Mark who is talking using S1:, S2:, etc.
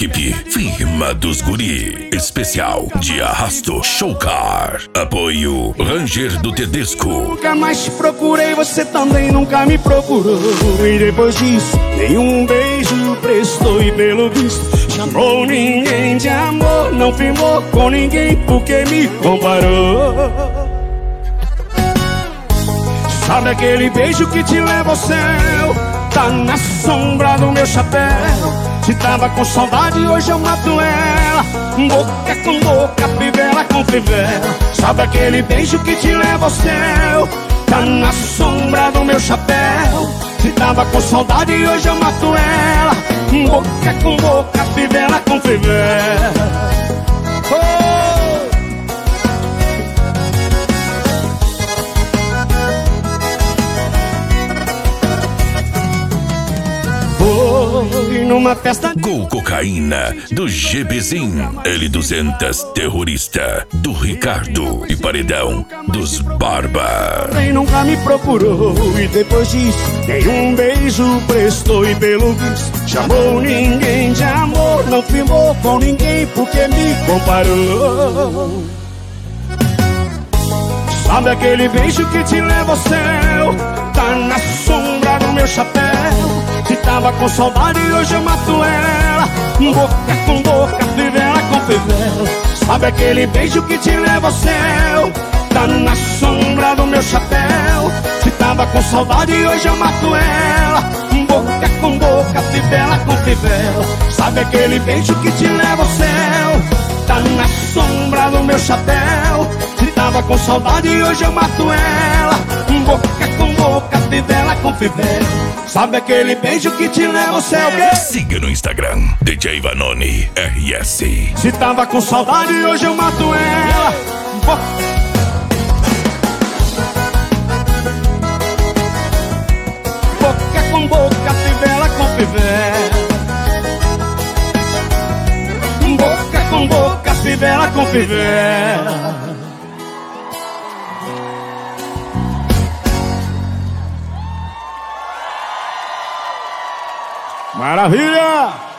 S1: equipe firma dos guri. Especial de arrasto Showcar. Apoio Ranger do Tedesco.
S2: Nunca mais te procurei, você também nunca me procurou. E depois disso, nenhum beijo prestou. E pelo visto, chamou ninguém de amor. Não firmou com ninguém porque me comparou. Sabe aquele beijo que te leva ao céu? Tá na sombra do meu chapéu. Se tava com saudade, hoje eu mato ela. Boca com boca, fivela com fivela. Sabe aquele beijo que te leva ao céu? Tá na sombra do meu chapéu. Se tava com saudade, hoje eu mato ela. Boca com boca, fivela com fivela. Foi numa festa
S1: Gol Cocaína do GBzinho. L200 Terrorista do Ricardo. E Paredão dos Barba.
S2: Quem nunca me procurou. E depois disso, nenhum beijo prestou. E pelo visto, chamou ninguém de amor. Não firmou com ninguém porque me comparou. Sabe aquele beijo que te leva ao céu? Tá na sombra do meu chapéu. Se tava com saudade, hoje eu mato ela. Boca com boca, fivela com fivela. Sabe aquele beijo que te leva ao céu? Tá na sombra do meu chapéu. Se tava com saudade, hoje eu mato ela. Boca com boca, fivela com fivela. Sabe aquele beijo que te leva ao céu? Tá na sombra do meu chapéu. Se tava com saudade, hoje eu mato ela. Boca com boca, fivela com fivela. Sabe aquele beijo que te leva ao céu?
S1: Siga no Instagram, DJ Vanoni RS.
S2: Se tava com saudade, hoje eu mato ela. Boca com boca, fivela com fivela. Boca com boca, fivela com fivela. Maravilha!